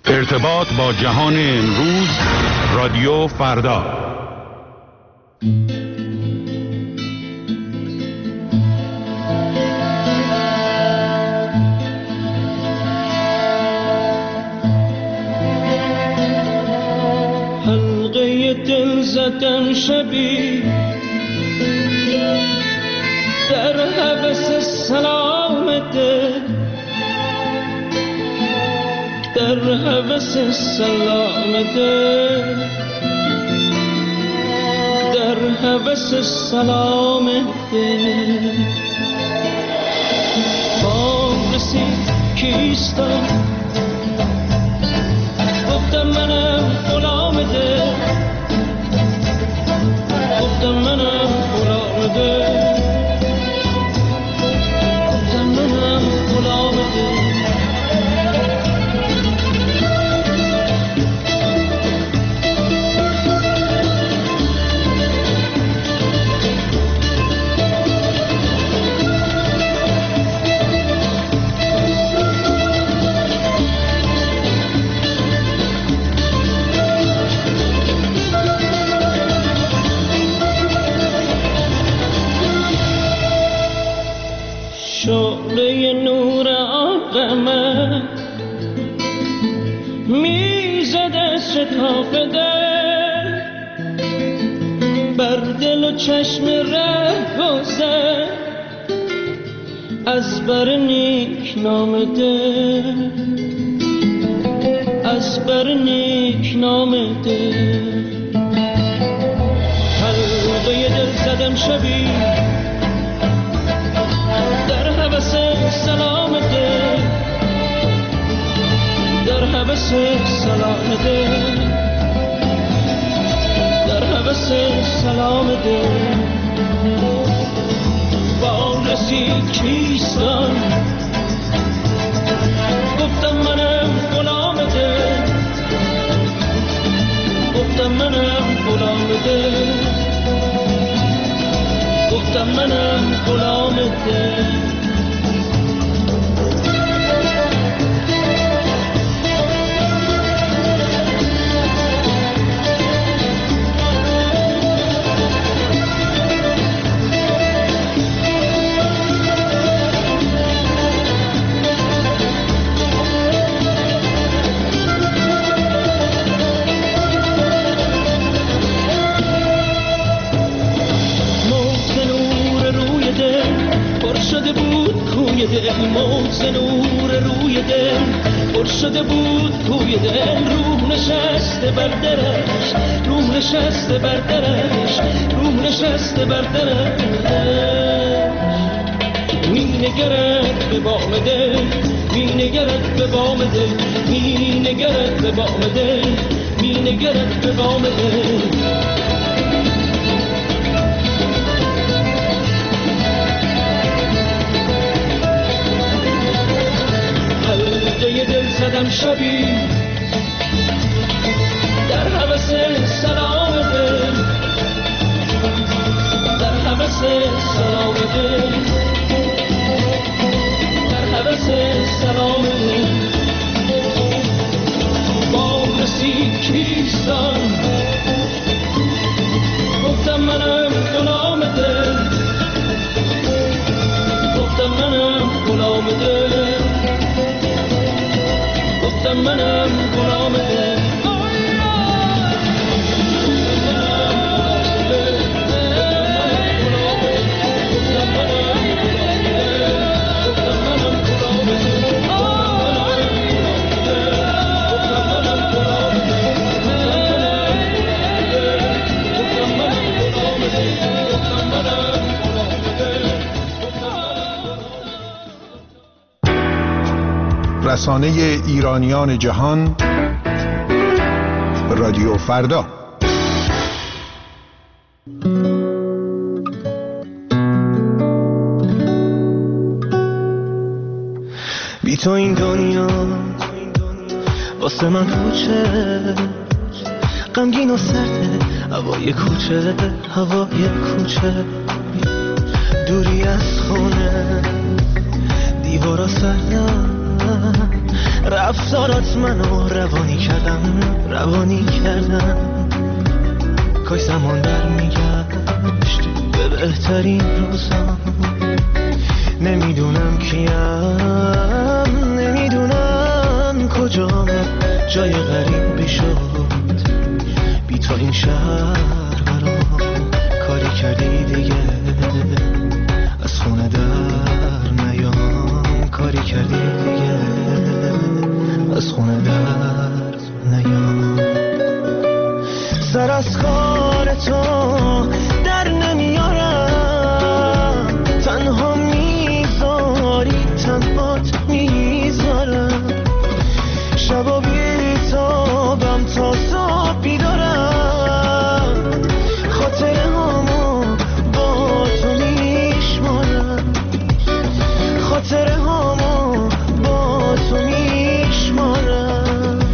ارتباط با جهان امروز، رادیو فردا. حلقه دل زدم شبی در هوس سلام دل، در هوس سلام دل، در هوس سلام دل. بام رسید کیستم، گفتم منم غلام دل، گفتم منم غلام دل، گفتم منم غلام دل. شعله نور آقامت میزد از شکاف دل، بر دل و چشم ره گذر از بر نیک نام دل، از بر نیک نام دل. حلقه دل زدم شبی در هوس سلام دل، در هوس سلام دل، در هوس سلام دل. با رسید کیستان، گفتم منم غلام دل، گفتم منم غلام دل، گفتم منم غلام دل. موج نور روی دل پر شده بود کوی دل، روح نشسته بر درش، روح نشسته بر درش، روح نشسته بر درش. می نگرد به بام دل، می نگرد به بام دل، می نگرد به بام دل، می نگرد به بام دل. حلقه دل زدم شبی در هوس سلام دل، در هوس سلام دل، در هوس سلام دل. با رسید کیستان، گفتم منم غلام دل، گفتم منم غلام دل، گفتم منم غلام دل. رسانه ایرانیان جهان، رادیو فردا. بی تو این دنیا واسه من پوچه، غمگین و سرده هوای کوچه، هوای کوچه. دوری از خونه دیوارا سردن، رفتارات منو روانی کردن کاش زمان برمیگشت به بهترین روزا. نمیدونم کیم، نمیدونم کجام، جای غریبی شد بی تو این شهر برام. کاری کردی دیگه از خونه در نیام، کاری کردی دیگه از خونه در نیام. سر از کار تو در نمیارم، تنها میذاری تنهات میذارم. شبا بیتابم تا صبح بیدارم، خاطره هامو با تو میشمارم، خاطره هامو با تو میشمارم.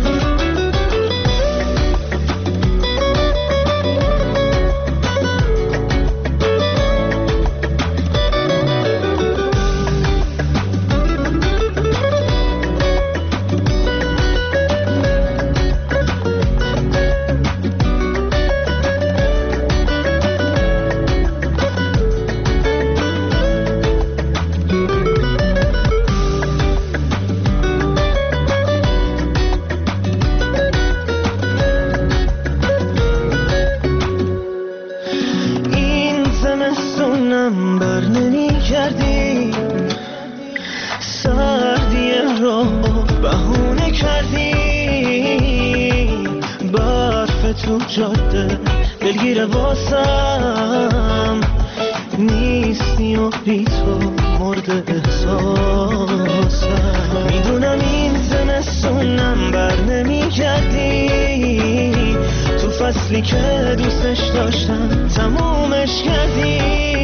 تو جاده دلگیر واسم نیستی و بی تو مرد احساسم. میدونم این زمستونم بر نمی کردی، تو فصلی که دوستش داشتم تمومش کردی.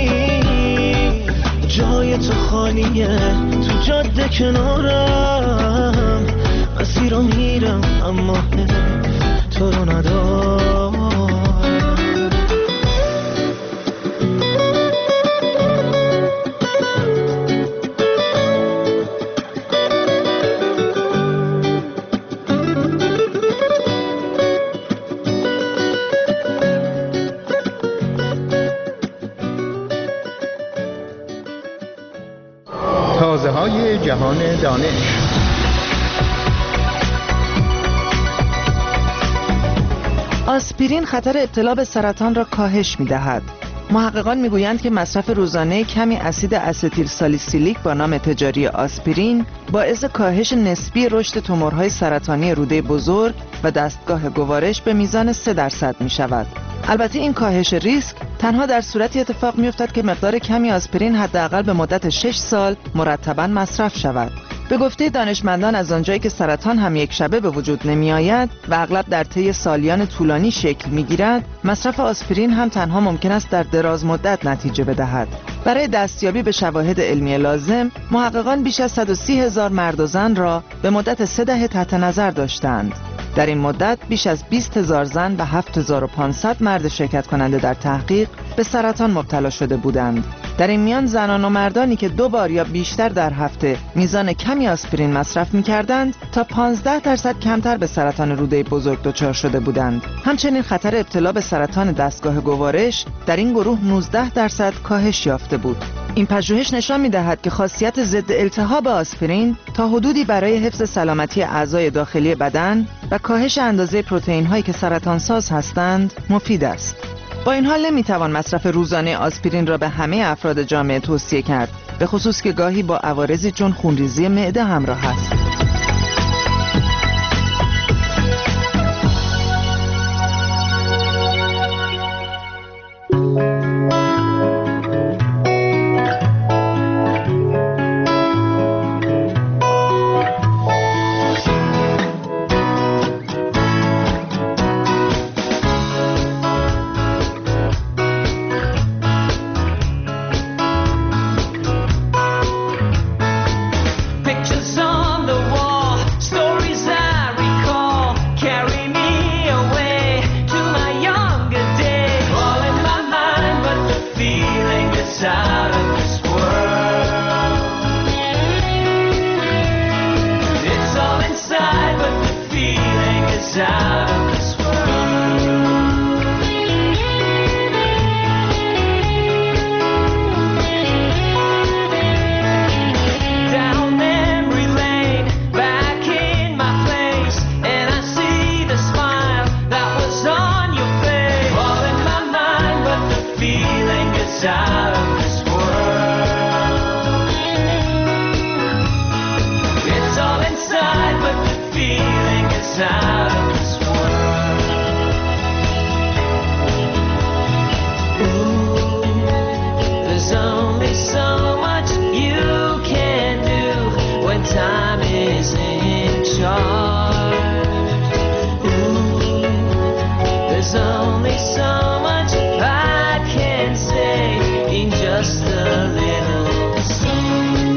جای تو خالیه تو جاده کنارم، مسیر رو میرم اما تو رو ندارم. تازه‌های جهان دانش. آسپرین خطر ابتلا به سرطان را کاهش می‌دهد. محققان می‌گویند که مصرف روزانه کمی اسید استیل سالیسیلیک با نام تجاری آسپرین باعث کاهش نسبی رشد تومورهای سرطانی روده بزرگ و دستگاه گوارش به میزان 3% می‌شود. البته این کاهش ریسک تنها در صورتی اتفاق می‌افتد که مقدار کمی آسپرین حداقل به مدت 6 سال مرتباً مصرف شود. به گفته دانشمندان از آنجایی که سرطان هم یک شبه به وجود نمی آید و اغلب در طی سالیان طولانی شکل می گیرد، مصرف آسپرین هم تنها ممکن است در دراز مدت نتیجه بدهد. برای دستیابی به شواهد علمی لازم، محققان بیش از 130,000 مرد و زن را به مدت 3 دهه تحت نظر داشتند. در این مدت بیش از 20,000 زن و 7,500 مرد شرکت کننده در تحقیق به سرطان مبتلا شده بودند. در این میان زنان و مردانی که 2 بار یا بیشتر در هفته میزان کمی آسپرین مصرف می‌کردند تا 15% کمتر به سرطان روده بزرگ دچار شده بودند. همچنین خطر ابتلا به سرطان دستگاه گوارش در این گروه 19% کاهش یافته بود. این پژوهش نشان می‌دهد که خاصیت ضد التهاب آسپرین تا حدودی برای حفظ سلامتی اعضای داخلی بدن و کاهش اندازه پروتئین‌هایی که سرطانساز هستند مفید است. با این حال نمیتوان مصرف روزانه آسپرین را به همه افراد جامعه توصیه کرد، به خصوص که گاهی با عوارضی چون خونریزی معده همراه است. Pictures on the wall. gets out of this world. Ooh, there's only so much you can do when time is in charge. Ooh, there's only so much I can say in just a little song.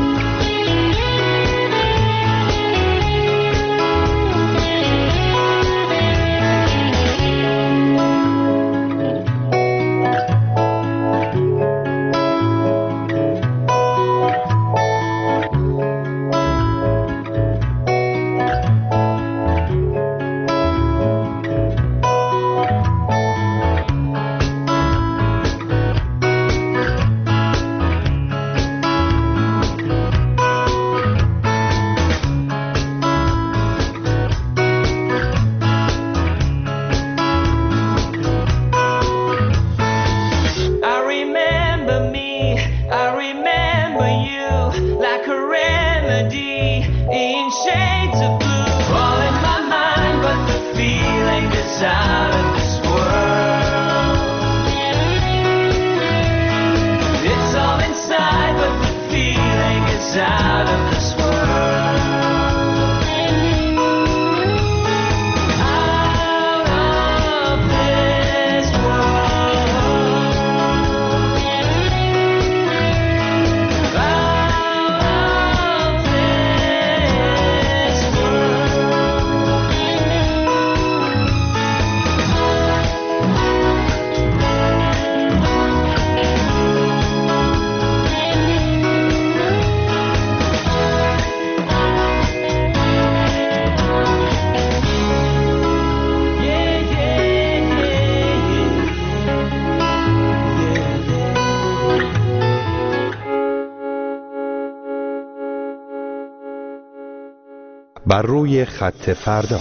بر روی خط فردا.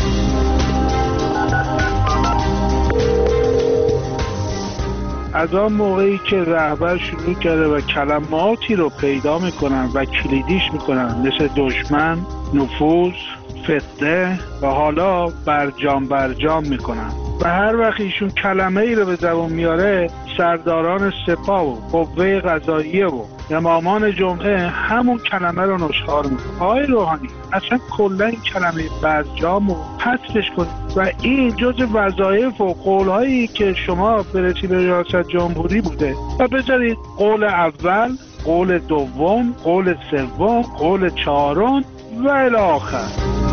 از آن موقعی که رهبر شروع کرده و کلماتی رو پیدا میکنن و کلیدیش میکنن مثل دشمن، نفوذ، فتنه و حالا برجام میکنن و هر وقت ایشون کلمه ای رو به زبان میاره سرداران سپاه و قوه قضاییه و امامان جمعه همون کلمه رو نشخوار میکنن. آقای روحانی اصلا کلا این کلمه برجام رو حذفش کنید و این جز وظایف و قولهایی که شما برسید به ریاست جمهوری بوده و بذارید قول اول، قول دوم، قول سوم، قول چهارم و الی آخر.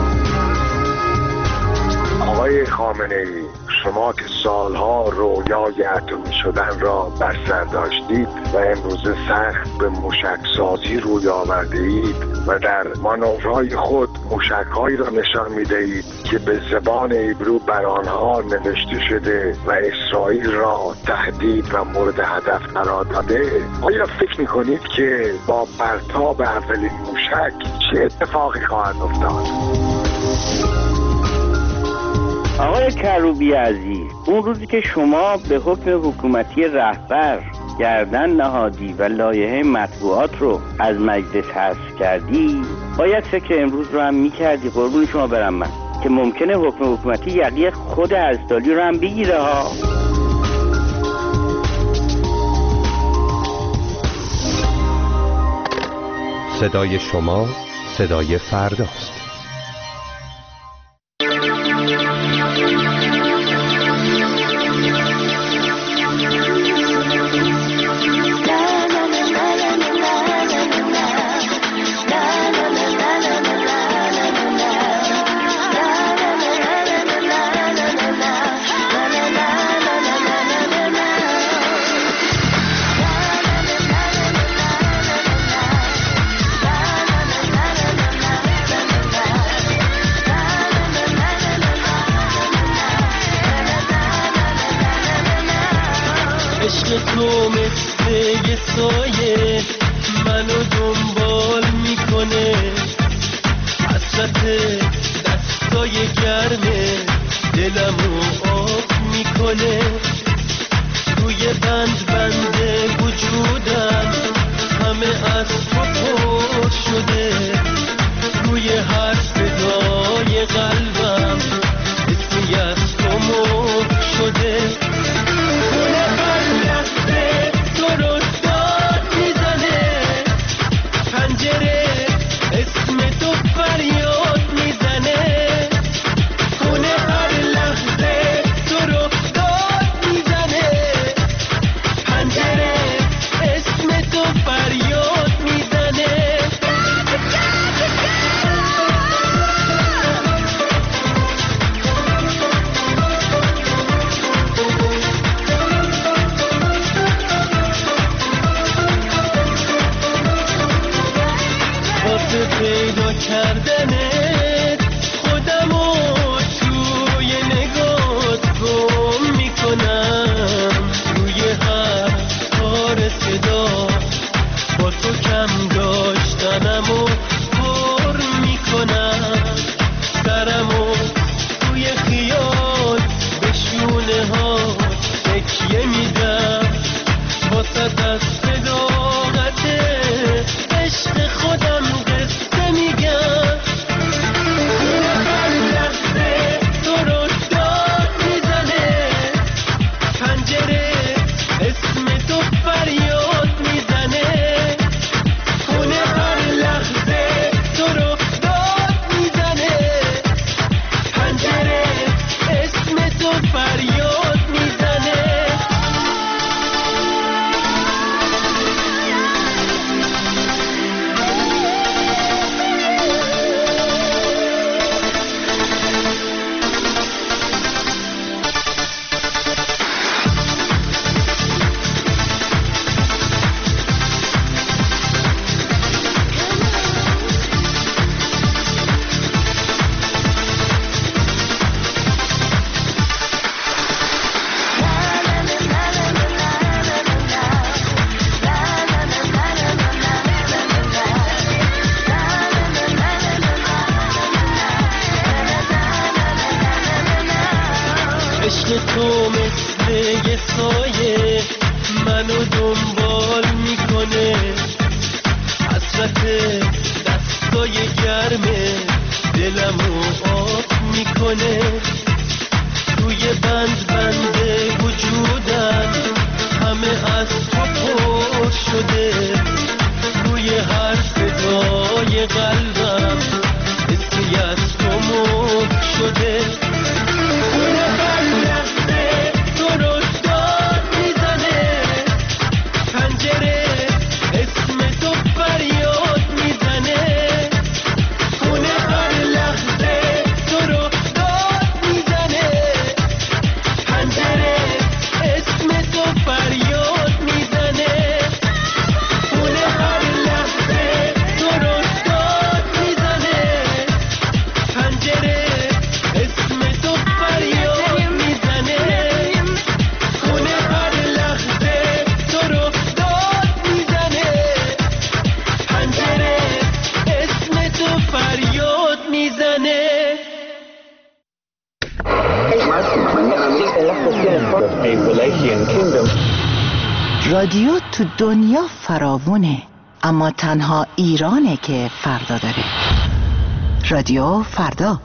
آقای خامنه‌ای، شما که سالها رویای اتمی شدن را بر سر داشتید و امروز سخت به موشکسازی روی آورده اید و در مانورهای خود موشکهایی را نشان می‌دهید که به زبان عبری بر آنها نوشته شده و اسرائیل را تهدید و مورد هدف قرار داده. آیا فکر می‌کنید که با پرتاب اولین موشک چه اتفاقی خواهد افتاد؟ آقای کروبی عزیز، اون روزی که شما به حکم حکومتی رهبر گردن نهادی و لایحه مطبوعات رو از مجلس حذف کردی، باید فکر امروز رو هم میکردی. قربون شما برم من که ممکنه حکم حکومتی یقی خود عزدالی رو هم بگیره ها. صدای شما صدای فرداست. تو مثل یه سایه منو دنبال میکنه، حسرت دستای گرمه دلمو آب میکنه، توی بند وجودم همه از تو پر شده، روی هر صدای قلب تو مثل یه سایه منو دنبال میکنه، حسرت دستای گرمه دلمو آب میکنه، توی بند بند وجودم همه از تو پر شده، روی هر صدای قلبم حسی از تو مد شده، خونه هر لحظه تو رو داد میزنه، پنجره اسم تو فریاد میزنه، خونه هر لحظه تو رو داد میزنه، پنجره اسم تو فریاد میزنه، خونه هر لحظه تو رو داد میزنه، پنجره اسم تو فریاد میزنه، خونه هر لحظه تو رو داد میزنه، پنجره اسم تو فریاد میزنه. رادیو تو دنیا فراوونه، اما تنها ایرانه که فردا داره. رادیو فردا.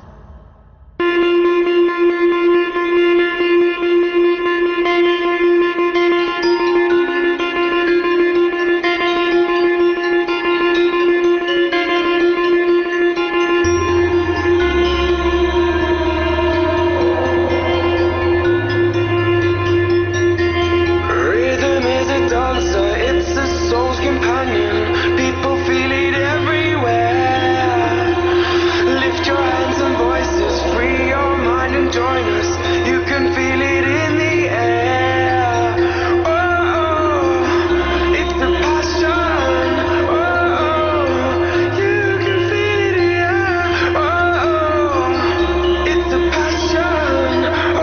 Rhythm is a dancer, it's a soul's companion. People feel it everywhere. Lift your hands and voices, free your mind and join us. You can feel it in the air. Oh, it's a passion. Oh, you can feel it here. Oh, it's a passion.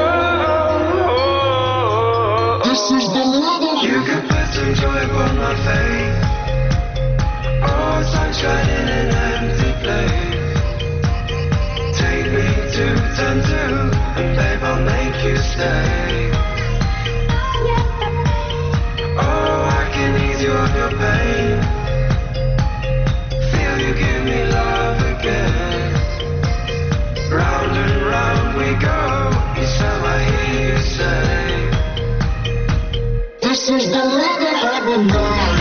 Oh, this is the rhythm. You can put some joy upon my face. Oh, sunshine in an empty place. Take me to turn two, and babe, I'll make you stay. Oh, I can ease you of your pain. Feel you give me love again. Round and round we go. Each time I hear you say, this is the rhythm of the night.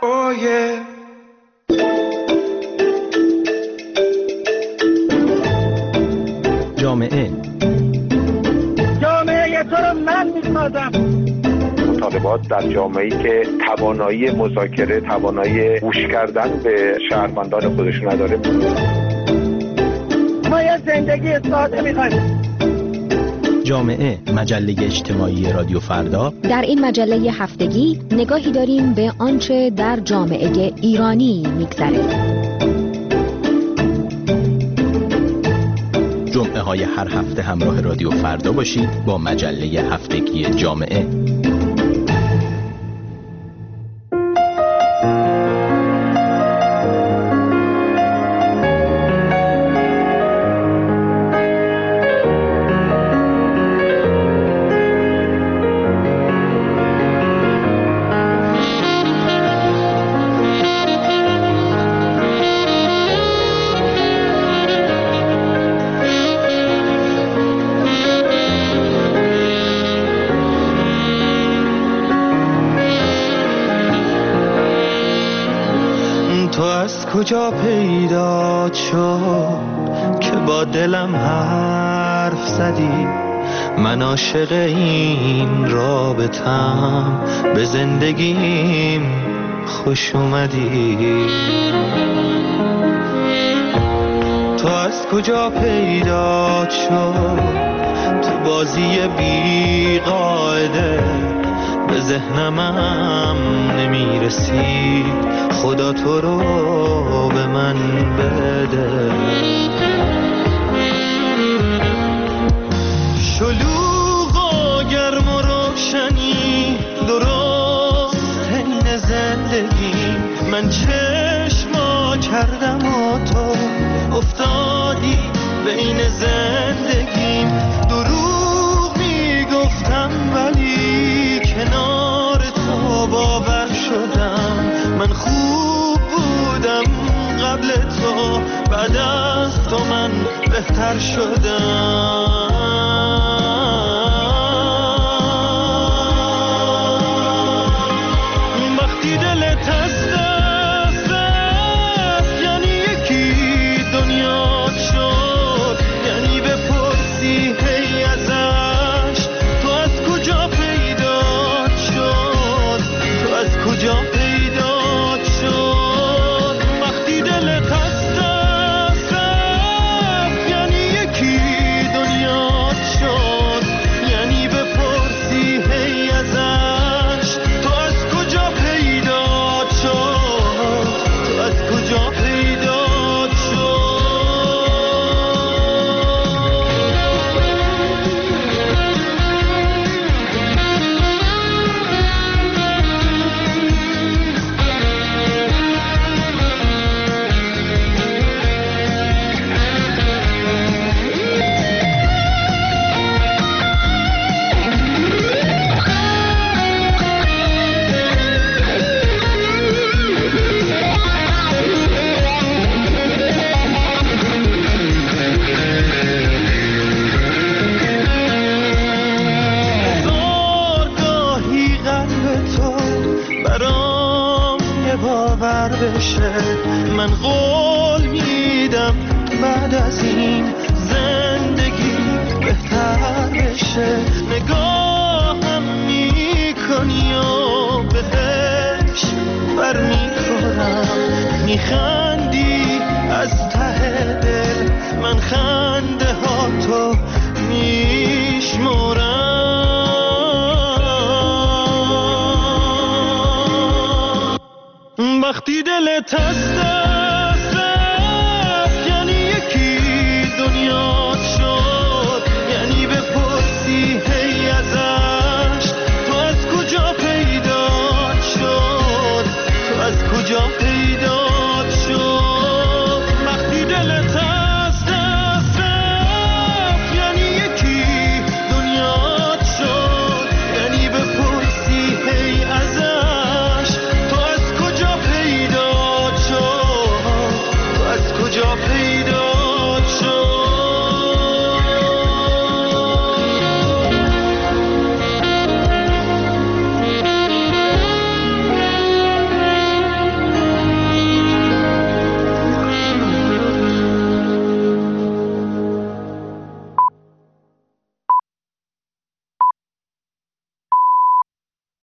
Oh yeah. جامعه تو رو من میسازم. مطالبات در جامعه‌ای که توانایی مذاکره، توانایی گوش کردن به شهروندان خودش نداره. ما یه زندگی ساده می‌خوایم. جامعه، مجله اجتماعی رادیو فردا. در این مجله هفتگی نگاهی داریم به آنچه در جامعه ایرانی می‌گذره. جمعه های هر هفته همراه رادیو فردا باشید با مجله هفتگی جامعه. کجا پیدا شد که با دلم حرف زدی؟ من عاشق این رابطم، به زندگیم خوش اومدی. تو از کجا پیدا شد تو بازی بی قاعده؟ به ذهنم نمیرسید، خدا تو رو به من بده. شلوغ و گرم و روشنی درست حین زندگی، من چشما کردم و تو افتادی بین زندگیم. دروغ میگفتم ولی کنار تو باور شدم. من خوب بودم قبل تو، بعد از تو من بهتر شدم. وقتی دلت از دست رفت یعنی یکی دنیا شد، یعنی بپرسی هی ازش تو از کجا پیدا شد، تو از کجا پیدا شد. وقتی دلت از دست رفت یعنی یکی دنیا شد، یعنی بپرسی هی ازش تو از کجا پیدا شد، تو از کجا پیدا شد. زارگاهی قلب تو برام یه باور بشه، من قول میدم بعد از این زندگی بهتر بشه. نگاهم میکنی و بهش بر میخورم، میخندی از ته دل، من خنده ها تو میشمرم. وقتی دلت از